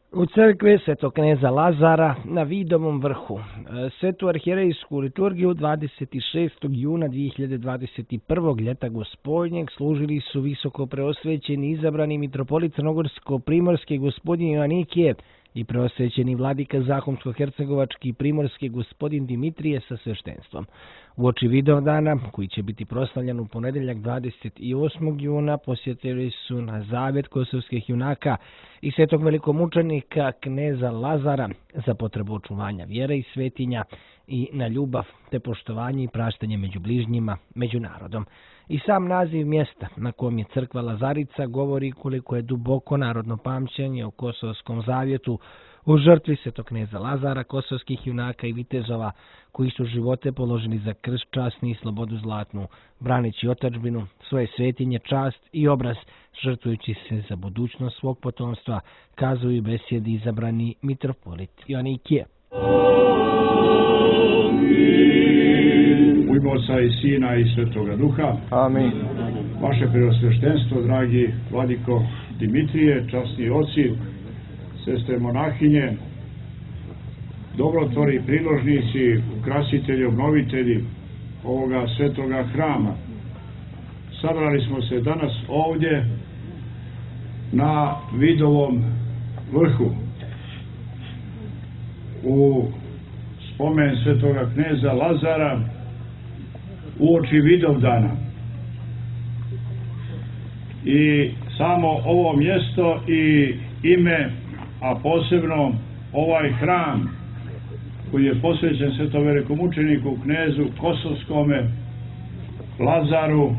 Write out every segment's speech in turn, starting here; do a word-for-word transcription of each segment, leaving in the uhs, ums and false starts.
U crkvi Svetog kneza Lazara na Vidovom vrhu. Svetu arhijerejsku liturgiju dvadeset šestog juna dvije hiljade dvadeset prvog ljeta Gospodnjeg služili su visoko preosvećeni izabrani mitropolit Crnogorsko-primorski gospodin Joanikije i preosvećeni vladika Zahumsko-hercegovački i primorski gospodin Dimitrije sa sveštenstvom. Uoči Vidovdana, koji će biti proslavljan u ponedeljak dvadeset osmog juna, posjetili su na zavjet kosovskih junaka i svetog velikomučenika kneza Lazara za potrebu očuvanja vjere i svetinja i na ljubav te poštovanje i praštanje među bližnjima, među narodom. I sam naziv mjesta na kojem je crkva Lazarica govori koliko je duboko narodno pamćenje o Kosovskom zavjetu, u žrtvi svetog kneza Lazara, kosovskih junaka i vitezova koji su živote položili za krst časni i slobodu zlatnu, braneći otadžbinu, svoje svetinje, čast i obraz, žrtvujući se za budućnost svog potomstva, kazuju i besjedi izabrani mitropolit Joanikije. U ime Oca i Sina i Svetoga Duha. Amin. Vaše preosveštenstvo, dragi vladiko Dimitrije, časni oci, sestre monahinje, dobrotvori, priložnici, ukrasitelji, obnovitelji ovoga svetoga hrama. Sabrali smo se danas ovdje na Vidovom vrhu u spomen svetoga kneza Lazara uoči Vidovdana. I samo ovo mjesto i ime, a posebno ovaj hram koji je posvećen svetom velikomučeniku knezu Kosovskome Lazaru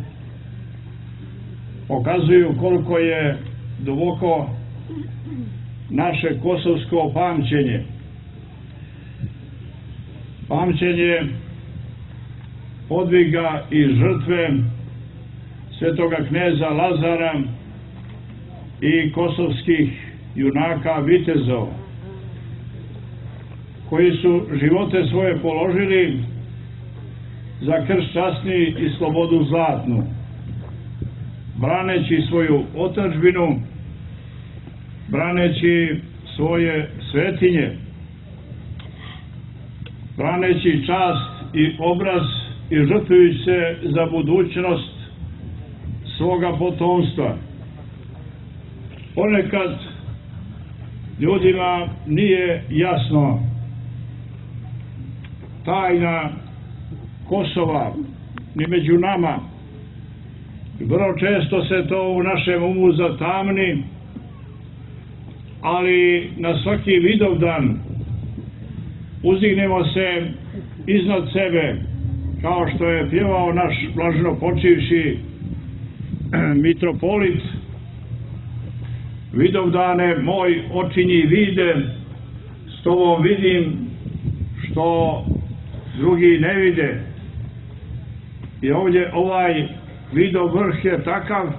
pokazuju koliko je duboko naše kosovsko pamćenje. Pamćenje podviga i žrtve svetoga kneza Lazara i kosovskih junaka vitezova koji su živote svoje položili za krst časni i slobodu zlatnu, braneći svoju otadžbinu, braneći svoje svetinje, braneći čast i obraz i žrtvujući se za budućnost svoga potomstva. Ponekad ljudima nije jasno tajna Kosova ni među nama. Vrlo često se to u našem umu zatamni, ali na svaki Vidovdan uzdignemo se iznad sebe, kao što je pjevao naš blaženo počivši mitropolit: Vidovdane moj očinji vide, s tobom vidim što drugi ne vide. I ovdje ovaj Vidov vrh je takav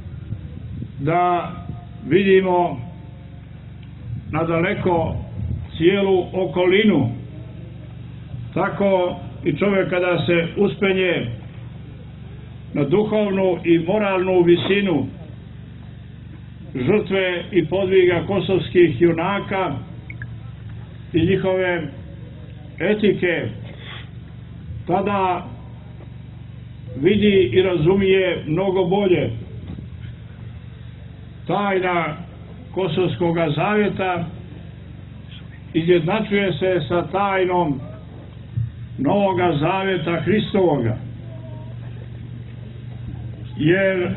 da vidimo nadaleko cijelu okolinu. Tako i čovjek kada se uspenje na duhovnu i moralnu visinu žrtve i podviga kosovskih junaka i njihove etike, tada vidi i razumije mnogo bolje tajna Kosovskog zavjeta, izjednačuje se sa tajnom Novoga zavjeta Hristovoga, jer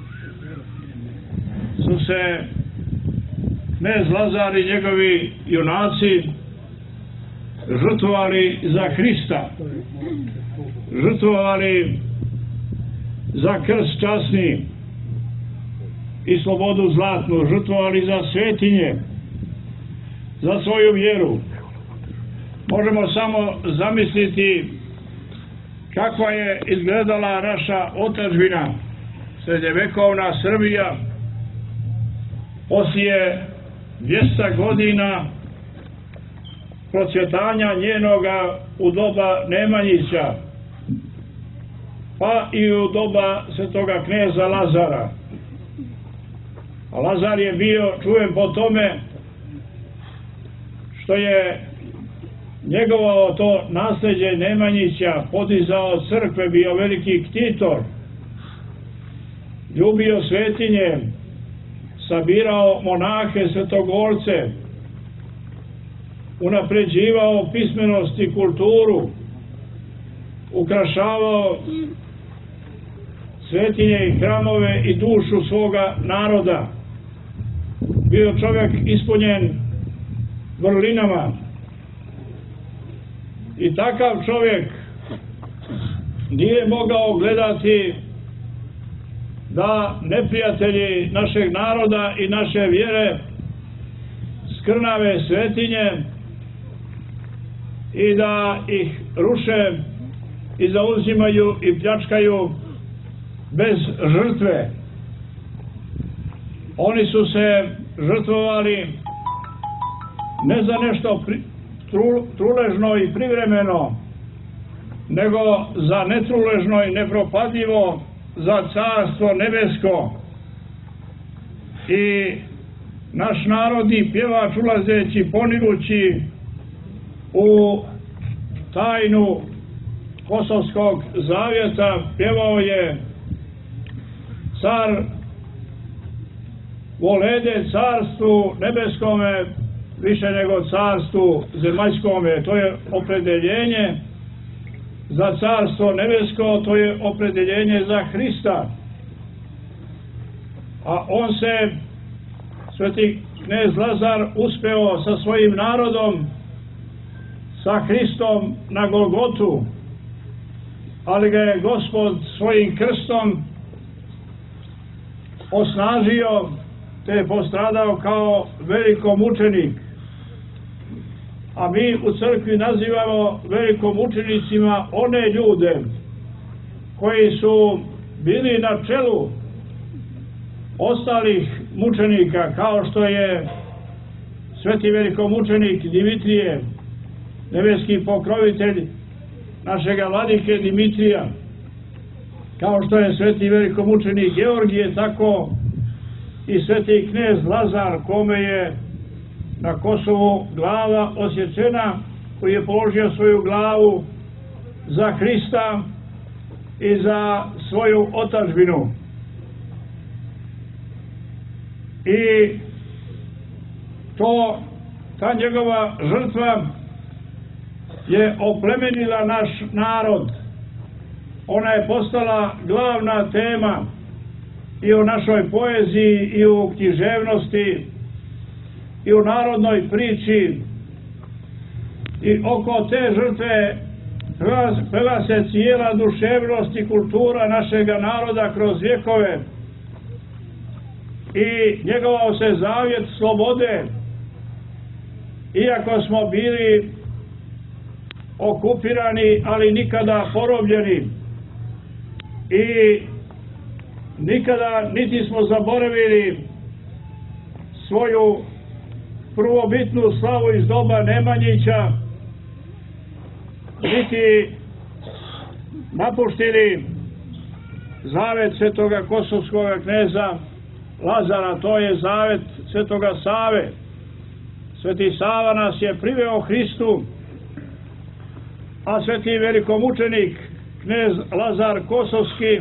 su se knez Lazar i njegovi junaci žrtvovali za Hrista, žrtvovali za krst časni i slobodu zlatnu, žrtvovali za svetinje, za svoju vjeru. Možemo samo zamisliti kakva je izgledala naša otadžbina, srednjevekovna Srbija, poslije dvjesto godina procvjetanja njenoga u doba Nemanjića, pa i u doba svetoga kneza Lazara. A Lazar je bio čuven po tome što je njegovao to nasljeđe Nemanjića, podizao crkve, bio veliki ktitor, ljubio svetinje, sabirao monahe, svetogorce, unapređivao pismenost i kulturu, ukrašavao svetinje i hramove i dušu svoga naroda. Bio čovjek ispunjen vrlinama. I takav čovjek nije mogao gledati da neprijatelji našeg naroda i naše vjere skrnave svetinje i da ih ruše i zauzimaju i pljačkaju bez žrtve. Oni su se žrtvovali ne za nešto pri, tru, truležno i privremeno, nego za netruležno i nepropadljivo, za carstvo nebesko. I naš narodni pjevač, ulazeći, ponirući u tajnu Kosovskog zavjeta, pjevao je: car volede carstvu nebeskome više nego carstvu zemaljskome. To je opredeljenje za carstvo nebesko, to je opredeljenje za Hrista. A on se, sveti knez Lazar, uspeo sa svojim narodom, sa Hristom na Golgotu, ali ga je Gospod svojim krstom osnažio, te je postradao kao velikomučenik. A mi u crkvi nazivamo velikomučenicima one ljude koji su bili na čelu ostalih mučenika, kao što je sveti velikomučenik Dimitrije, nebeski pokrovitelj našega vladike Dimitrija, kao što je sveti velikomučenik Georgije, tako i sveti knez Lazar, kome je na Kosovu glava osječena, koji je položio svoju glavu za Hrista i za svoju otadžbinu. I to, ta njegova žrtva je oplemenila naš narod. Ona je postala glavna tema i u našoj poeziji, i u književnosti, i u narodnoj priči. I oko te žrtve pela se cijela duševnost i kultura našega naroda kroz vjekove. I njegovao se zavjet slobode, iako smo bili okupirani, ali nikada porobljeni. I nikada niti smo zaboravili svoju prvobitnu slavu iz doba Nemanjića, niti napuštili zavet svetoga kosovskoga kneza Lazara, to je zavet svetoga Save. Sveti Sava nas je priveo Hristu, a sveti velikomučenik knez Lazar Kosovski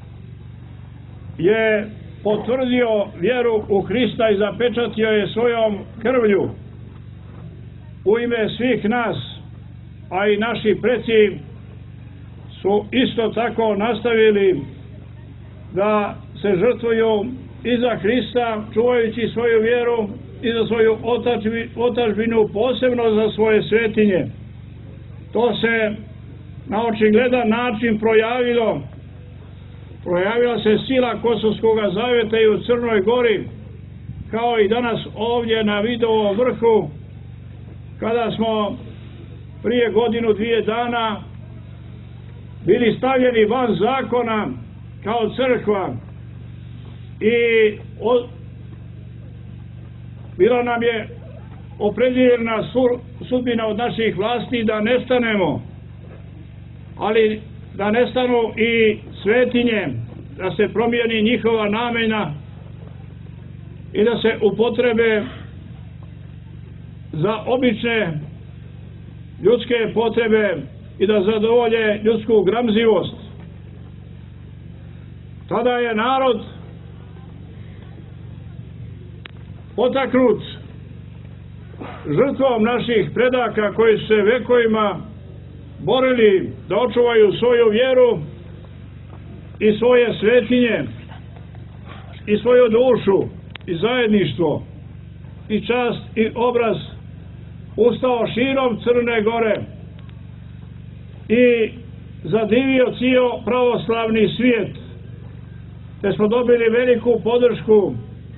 je potvrdio vjeru u Hrista i zapečatio je svojom krvlju u ime svih nas, a i naši preci su isto tako nastavili da se žrtvuju i za Hrista, čuvajući svoju vjeru i za svoju otadžbinu, posebno za svoje svetinje. To se na očigledan način projavilo. Projavila se sila Kosovskog zavjeta i u Crnoj Gori, kao i danas ovdje na Vidovom vrhu, kada smo prije godinu, dvije dana bili stavljeni van zakona kao crkva i od, bila nam je opredjeljena sudbina od naših vlasti da nestanemo, ali da nestanu i svetinje, da se promijeni njihova namjena i da se upotrebe za obične ljudske potrebe i da zadovolje ljudsku gramzivost. Tada je narod potaknut žrtvom naših predaka koji su se vekovima borili da očuvaju svoju vjeru i svoje svetinje i svoju dušu i zajedništvo i čast i obraz, ustao širom Crne Gore i zadivio cijel pravoslavni svijet, te smo dobili veliku podršku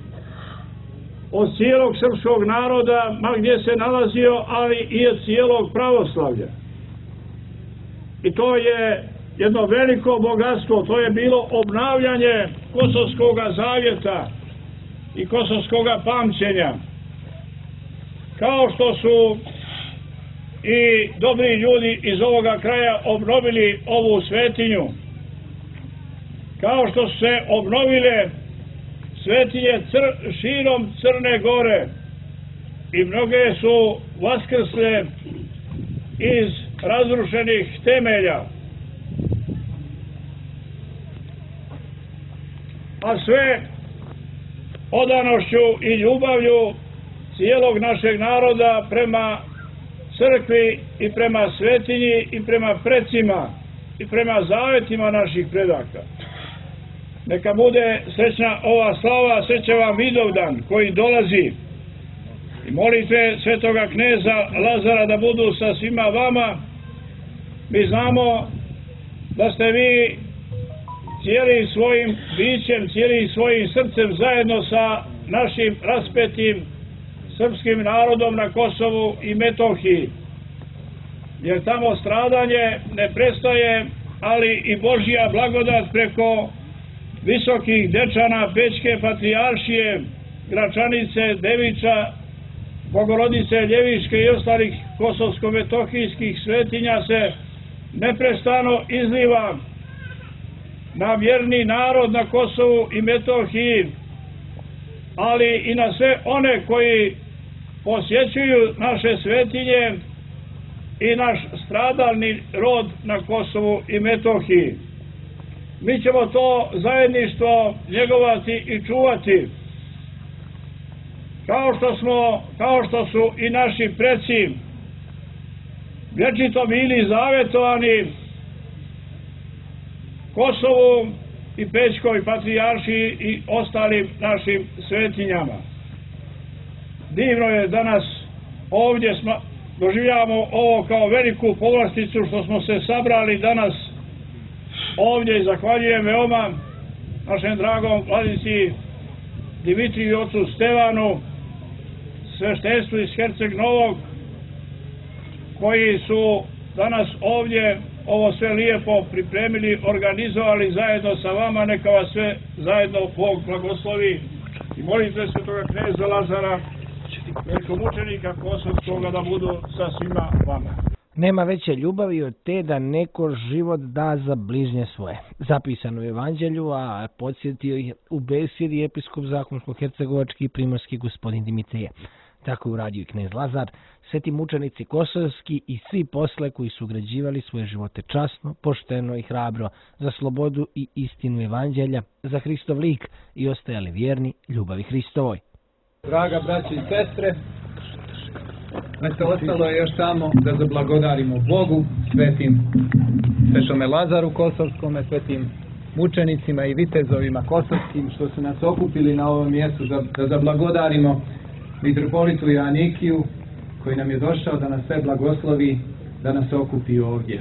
od cijelog srpskog naroda, ma gdje se nalazio, ali i od cijelog pravoslavlja. I to je jedno veliko bogatstvo, to je bilo obnavljanje Kosovskog zavjeta i kosovskog pamćenja. Kao što su i dobri ljudi iz ovoga kraja obnovili ovu svetinju, kao što su se obnovile svetinje cr, širom Crne Gore i mnoge su vaskrsle iz razrušenih temelja, a sve odanošću i ljubavlju cijelog našeg naroda prema crkvi i prema svetinji i prema precima i prema zavetima naših predaka. Neka bude srećna ova slava, srećan vam Vidovdan koji dolazi. I molite svetoga kneza Lazara da budu sa svima vama. Mi znamo da ste vi cijelim svojim bićem, cijelim svojim srcem zajedno sa našim raspetim srpskim narodom na Kosovu i Metohiji. Jer tamo stradanje ne prestaje, ali i Božja blagodat preko visokih dečana Pećke patrijaršije, Gračanice, Deviča, Bogorodice Ljeviške i ostalih kosovsko-metohijskih svetinja se neprestano izliva na vjerni narod na Kosovu i Metohiji, ali i na sve one koji posjećuju naše svetinje i naš stradalni rod na Kosovu i Metohiji. Mi ćemo to zajedništvo njegovati i čuvati, kao što smo, kao što su i naši preci vječito bili zavetovani Kosovu i Pećkoj patrijaršiji i ostalim našim svetinjama. Divno je danas ovdje smo, doživljavamo ovo kao veliku povlasticu što smo se sabrali danas ovdje i zahvaljujem veoma našem dragom vladici Dimitriju i ocu Stevanu, sveštenstvu iz Herceg Novog, koji su danas ovdje ovo sve lijepo pripremili, organizovali zajedno sa vama. Neka vas sve zajedno Bog blagoslovi i molite svetoga kneza Lazara, velikomučenika Kosovskoga, da budu sa svima vama. Nema veće ljubavi od te da neko život da za bližnje svoje. Zapisano u Evanđelju, a podsjetio ih u besjedi episkop zakonsko-hercegovački i primorski gospodin Dimitrije. Tako je uradio i knez Lazar, sveti mučenici kosovski i svi posle koji su ugrađivali svoje živote časno, pošteno i hrabro za slobodu i istinu Evanđelja, za Hristov lik i ostajali vjerni ljubavi Hristovoj. Draga braći i sestre, eto, ostalo je još samo da zablagodarimo Bogu, svetim Svetome Lazaru Kosovskome, svetim mučenicima i vitezovima kosovskim što su nas okupili na ovom mjestu, da zablagodarimo mitropolitu Joanikiju koji nam je došao da nas sve blagoslovi, da nas okupi ovdje.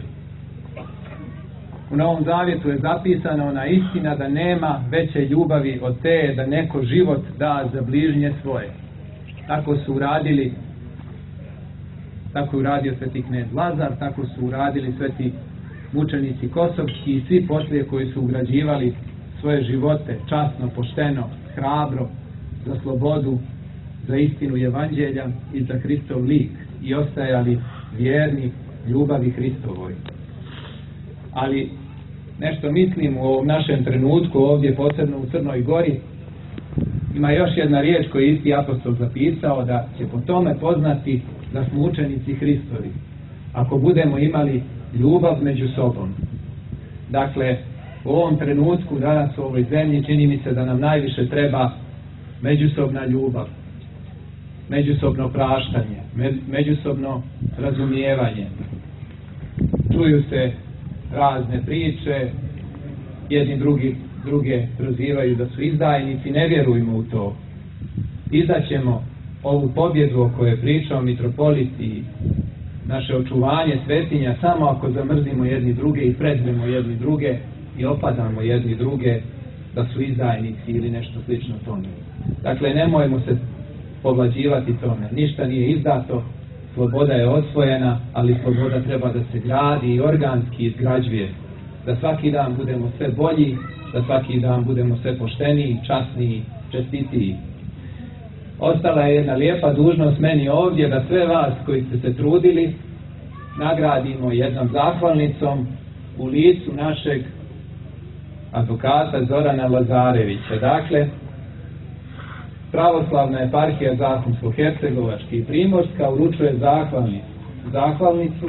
U Novom Zavjetu je zapisana ona istina da nema veće ljubavi od te da neko život da za bližnje svoje. Tako su uradili, tako je uradio sveti knez Lazar, tako su uradili sveti mučenici kosovski i svi poslije koji su ugrađivali svoje živote časno, pošteno, hrabro, za slobodu, za istinu Evanđelja i za Hristov lik i ostajali vjerni ljubavi Hristovoj. Ali nešto mislim u ovom našem trenutku ovdje, posebno u Crnoj Gori, ima još jedna riječ koju je isti apostol zapisao, da će po tome poznati da smo učenici Hristovi, ako budemo imali ljubav među sobom. Dakle, u ovom trenutku danas u ovoj zemlji čini mi se da nam najviše treba međusobna ljubav, međusobno praštanje, međusobno razumijevanje. Čuju se razne priče, jedni drugi, druge prozivaju da su izdajnici, ne vjerujmo u to. Izdaćemo ovu pobjedu o kojoj je pričao mitropolit i naše očuvanje svetinja samo ako zamrzimo jedni druge i prezremo jedni druge i opadamo jedni druge da su izdajnici ili nešto slično tome. Dakle, nemojmo se povlađivati tome. Ništa nije izdato, sloboda je osvojena, ali sloboda treba da se gradi i organski izgrađuje. Da svaki dan budemo sve bolji, da svaki dan budemo sve pošteniji, časniji, čestitiji. Ostala je jedna lijepa dužnost meni ovdje da sve vas koji ste se trudili nagradimo jednom zahvalnicom u licu našeg advokata Zorana Lazarevića. Dakle, Pravoslavna eparhija Zahumsko-Hercegovačka i Primorska uručuje zahvalnicu. Zahvalnicu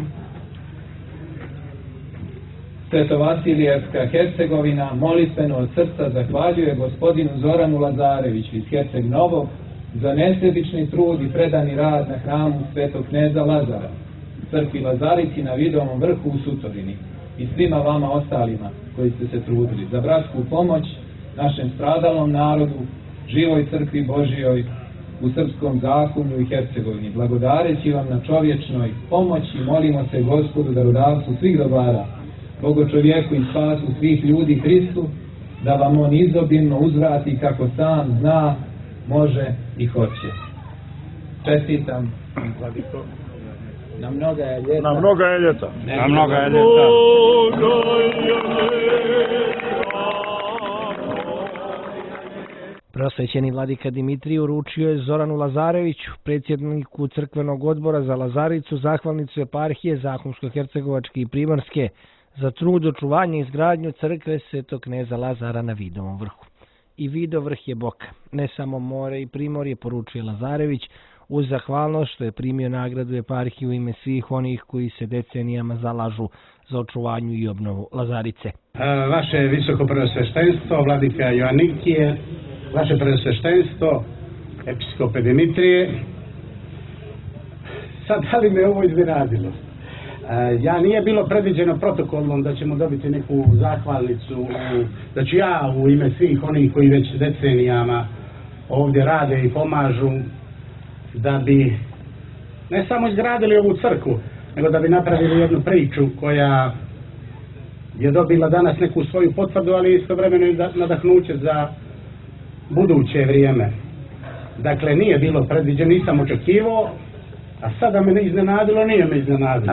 Svetovasilijevska Hercegovina molitveno od srca zahvaljuje gospodinu Zoranu Lazareviću iz Herceg Novog za nesebični trud i predani rad na hramu Svetog kneza Lazara, crkvi Lazarici na Vidovom vrhu u Sutorini i svima vama ostalima koji ste se trudili za bratsku pomoć našem stradalom narodu, živoj crkvi Božijoj u srpskom Zahumlju i Hercegovini. Blagodareći vam na čovječnoj pomoći, molimo se Gospodu darodavcu svih dobara, Bogo čovjeku i spasu svih ljudi Hristu, da vam on izobilno uzvrati kako sam zna, može i hoće. Čestitam, vladiko. Na mnoga je ljeta. Na mnoga je ljeta. Na mnoga je ljeta. Prosvećeni vladika Dimitrij uručio je Zoranu Lazareviću, predsjedniku crkvenog odbora za Lazaricu, zahvalnicu eparhije Zahumsko-Hercegovačke i Primorske za trud očuvanja i izgradnju crkve Svetog kneza Lazara na Vidovom vrhu. I Vidovrh je Boka, ne samo more i primorje, poručuje Lazarević, uz zahvalnost što je primio nagradu eparhiju u ime svih onih koji se decenijama zalažu za očuvanju i obnovu Lazarice. Vaše visoko preosveštenstvo, vladika Joanikije, vaše preosveštenstvo, episkope Dimitrije, sad da li me ovo iznenadilo? Ja nije bilo predviđeno protokolom da ćemo dobiti neku zahvalnicu, da ću ja u ime svih onih koji već decenijama ovdje rade i pomažu, da bi ne samo izgradili ovu crkvu, nego da bi napravili jednu priču koja je dobila danas neku svoju potvrdu, ali istovremeno i nadahnuće za buduće vrijeme. Dakle, nije bilo predviđeno, nisam očekivao, a sada me ne iznenadilo, nije me iznenadilo.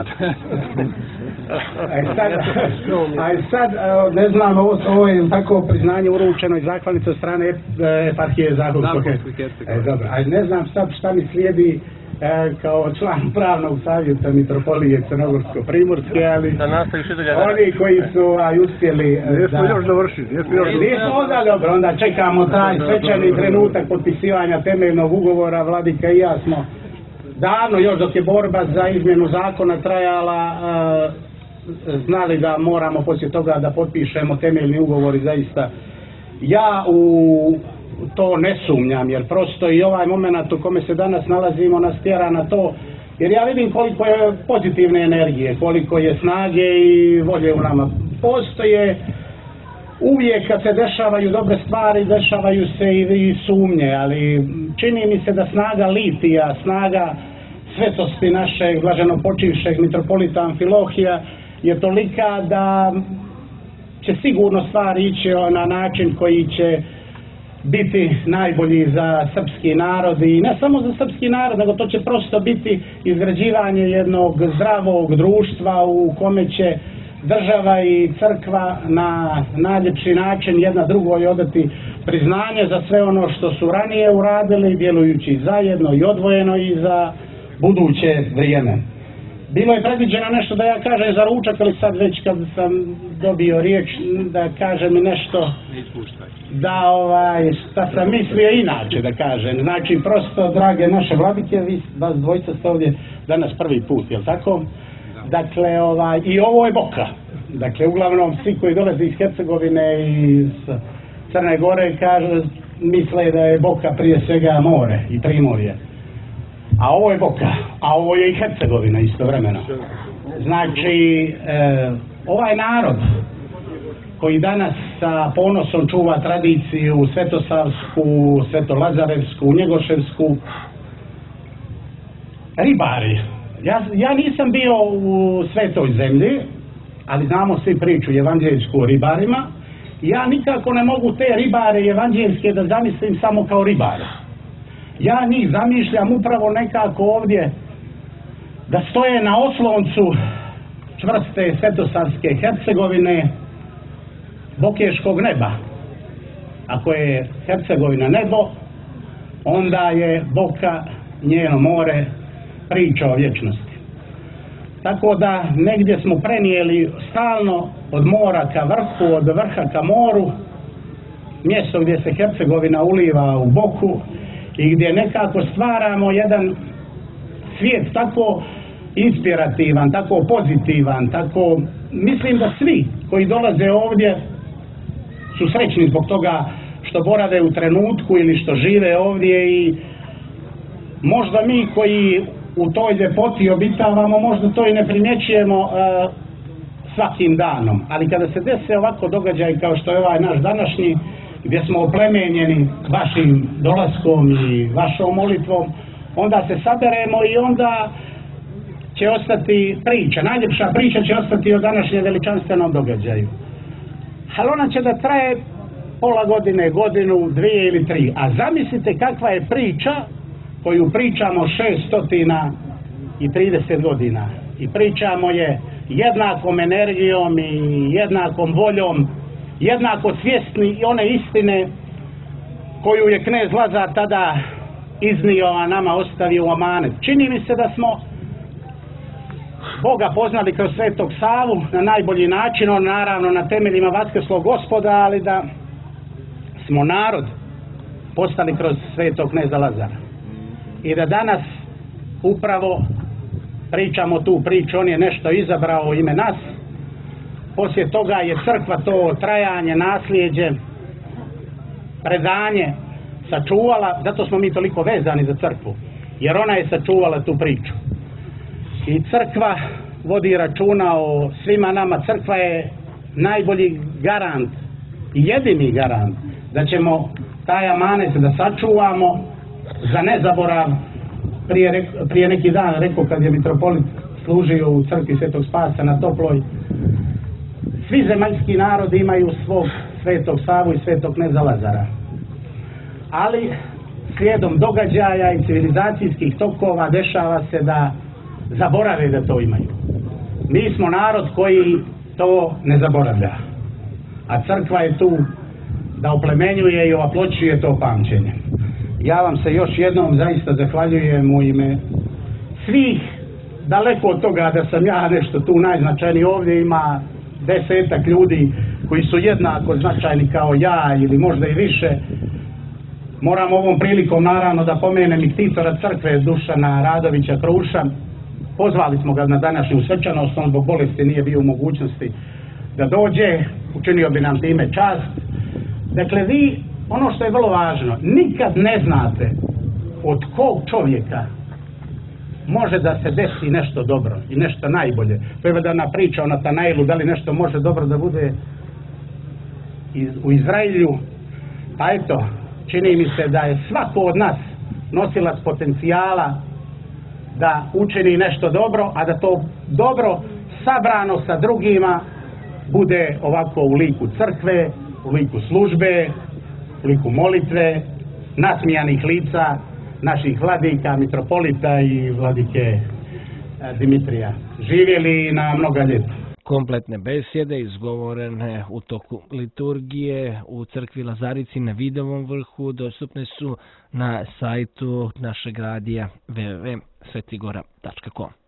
A sad, a sad ne znam, ovo, ovo je tako priznanje uručeno i zahvalnice od strane eparhije Zahumsko-Hercegovačke. E, dobro, a ne znam sad šta mi slijedi e, kao član pravnog savjeta mitropolije Crnogorsko-Primorske, ali oni koji su a, uspjeli... Jesmo još završili, jesmo još završili. Nismo onda, dobro, onda čekamo taj svečani trenutak potpisivanja temeljnog ugovora, vladika i ja smo davno, još dok je borba za izmjenu zakona trajala, e, znali da moramo poslije toga da potpišemo temeljni ugovor i zaista ja u to ne sumnjam, jer prosto i ovaj moment u kome se danas nalazimo nas tjera na to, jer ja vidim koliko je pozitivne energije, koliko je snage i volje u nama. Postoje uvijek kad se dešavaju dobre stvari, dešavaju se i, i sumnje, ali čini mi se da snaga litija, snaga svetosti našeg blaženo počivšeg mitropolita Amfilohija je tolika da će sigurno stvari ići na način koji će biti najbolji za srpski narod i ne samo za srpski narod, nego to će prosto biti izgrađivanje jednog zdravog društva u kome će država i crkva na najljepši način jedna drugoj odati priznanje za sve ono što su ranije uradili, djelujući zajedno i odvojeno i za buduće vrijeme. bilo je predviđeno nešto da ja kažem za ručak, ali sad već kad sam dobio riječ da kažem nešto da ovaj, šta sam mislio inače da kažem. Znači prosto, drage naše vladike, vi vas dvojica ste ovdje danas prvi put, jel tako? Dakle, ovaj, i ovo je Boka. Dakle, uglavnom svi koji dolaze iz Hercegovine i iz Crne Gore kažu, misle da je Boka prije svega more i primorje. A ovo je Boka, a ovo je i Hercegovina istovremeno. Znači, e, ovaj narod koji danas sa ponosom čuva tradiciju Svetosavsku, Svetolazarevsku, Njegoševsku, ribari. Ja, ja nisam bio u Svetoj zemlji, ali znamo svi priču evanđeljsku o ribarima. Ja nikako ne mogu te ribare evanđeljske da zamislim samo kao ribare. Ja njih zamišljam upravo nekako ovdje da stoje na osloncu čvrste Svetosavske Hercegovine, Bokeškog neba. Ako je Hercegovina nebo, onda je Boka, njeno more, priča o vječnosti. Tako da negdje smo prenijeli stalno od mora ka vrhu, od vrha ka moru, mjesto gdje se Hercegovina uliva u Boku i gdje nekako stvaramo jedan svijet tako inspirativan, tako pozitivan, tako, mislim da svi koji dolaze ovdje su srećni zbog toga što borave u trenutku ili što žive ovdje i možda mi koji u toj ljepoti obitavamo, možda to i ne primjećujemo uh, svakim danom. Ali kada se dese ovako događaj kao što je ovaj naš današnji, gdje smo oplemenjeni vašim dolaskom i vašom molitvom, onda se saberemo i onda će ostati priča. Najljepša priča će ostati o današnjem veličanstvenom događaju. Ali ona će da traje pola godine, godinu, dvije ili tri. A zamislite kakva je priča koju pričamo šeststotina trideset godina. I pričamo je jednakom energijom i jednakom voljom, jednako svjesni i one istine koju je knez Lazar tada iznio, a nama ostavio u amanet. Čini mi se da smo Boga poznali kroz Svetog Savu na najbolji način, on naravno na temeljima Vaskrslog Gospoda, ali da smo narod postali kroz Svetog kneza Lazara. I da danas upravo pričamo tu priču, on je nešto izabrao ime nas, poslije toga je crkva to trajanje, nasljeđe, predanje sačuvala, zato smo mi toliko vezani za crkvu, jer ona je sačuvala tu priču. I crkva vodi računa o svima nama, crkva je najbolji garant i jedini garant da ćemo taj amanet da sačuvamo za nezaborav. Prije, prije neki dan rekao kad je mitropolit služio u crkvi Svetog Spasa na Toploj, svi zemaljski narodi imaju svog Svetog Savu i Svetog kneza Lazara. Ali slijedom događaja i civilizacijskih tokova dešava se da zaborave da to imaju. Mi smo narod koji to ne zaboravlja. A crkva je tu da oplemenjuje i ovaploćuje to pamćenje. Ja vam se još jednom zaista zahvaljujem u ime svih, daleko od toga da sam ja nešto tu najznačajniji. Ovdje ima desetak ljudi koji su jednako značajni kao ja ili možda i više. Moram ovom prilikom naravno da pomenem i ktitora crkve Dušana Radovića Kruša. Pozvali smo ga na današnju svečanost, on zbog bolesti nije bio u mogućnosti da dođe, učinio bi nam time čast. Dakle, vi, ono što je vrlo važno, nikad ne znate od kog čovjeka može da se desi nešto dobro i nešto najbolje. To je vedana priča o Natanailu, da li nešto može dobro da bude iz, u Izraelju. Pa eto, čini mi se da je svako od nas nosilac potencijala da učini nešto dobro, a da to dobro sabrano sa drugima bude ovako u liku crkve, u liku službe, u liku molitve, nasmijanih lica naših vladika, mitropolita i vladike Dimitrija. Živjeli na mnoga ljeta. Kompletne besjede izgovorene u toku liturgije u crkvi Lazarici na Vidovom vrhu dostupne su na sajtu našeg radija w w w tačka svetigora tačka com.